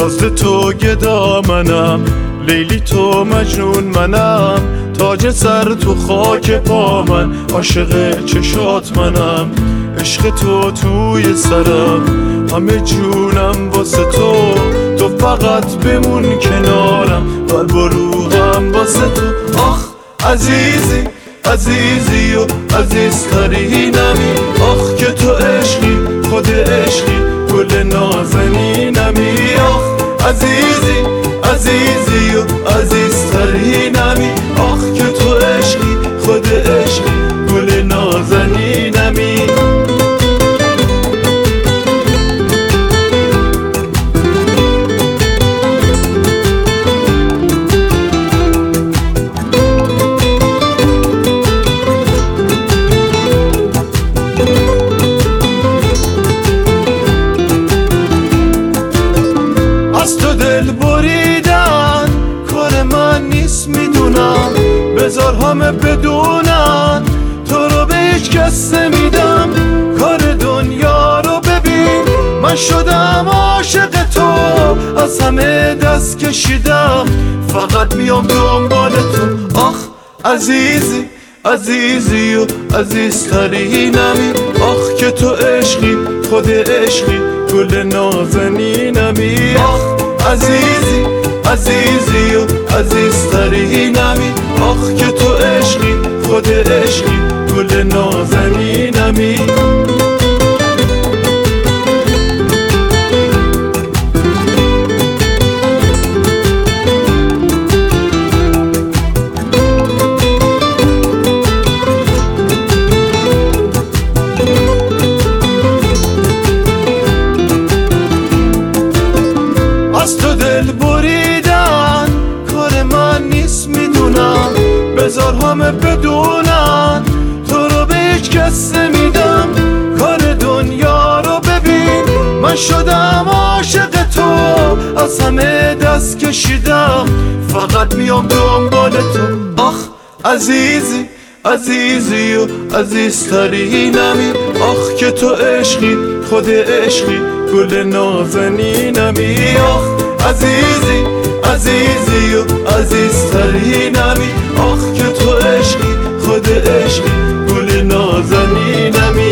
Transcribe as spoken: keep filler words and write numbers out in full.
نازل تو گدا منم، لیلی تو مجنون منم، تاج سر تو خاک پا من، عاشق چشات منم، عشق تو توی سرم، همه جونم واسه تو، تو فقط بمون کنارم، قلب و روحم واسه تو. آخ عزیزی عزیزی و عزیزترینمی، آخ که تو عشقی خود عشقی گل نازنینمی، آخ عزیزی عزیزی و عزیزترینمی، آخ که تو عشقی خود عشقی گل نازنینمی. از تو دل بریدن کار من نیست میدونم، بذار همه بدونن تو رو به هیچ کس نمیدم، کار دنیا رو ببین من شدم عاشق تو، از همه دست کشیدم فقط میام دنبال تو. آخ عزیزی عزیزی و عزیزترینمی، آخ که تو عشقی خود عشقی گل نازنینمی، آخ عزیزی عزیزی و عزیزترینمی، آخ که تو عشقی خود عشقی گل نازنینمی. از تو دل بریدن کار من نیست میدونم، بذار همه بدونن تو رو به هیچ کس نمیدم، کار دنیا رو ببین من شدم عاشق تو، از همه دست کشیدم فقط میام دنبال تو. آخ عزیزی عزیزی و عزیزترینمی، آخ که تو عشقی خود عشقی گل نازنینمی، آخ عزیزی عزیزی و عزیزترینمی، آخ که تو عشقی خود عشقی گل نازنینمی.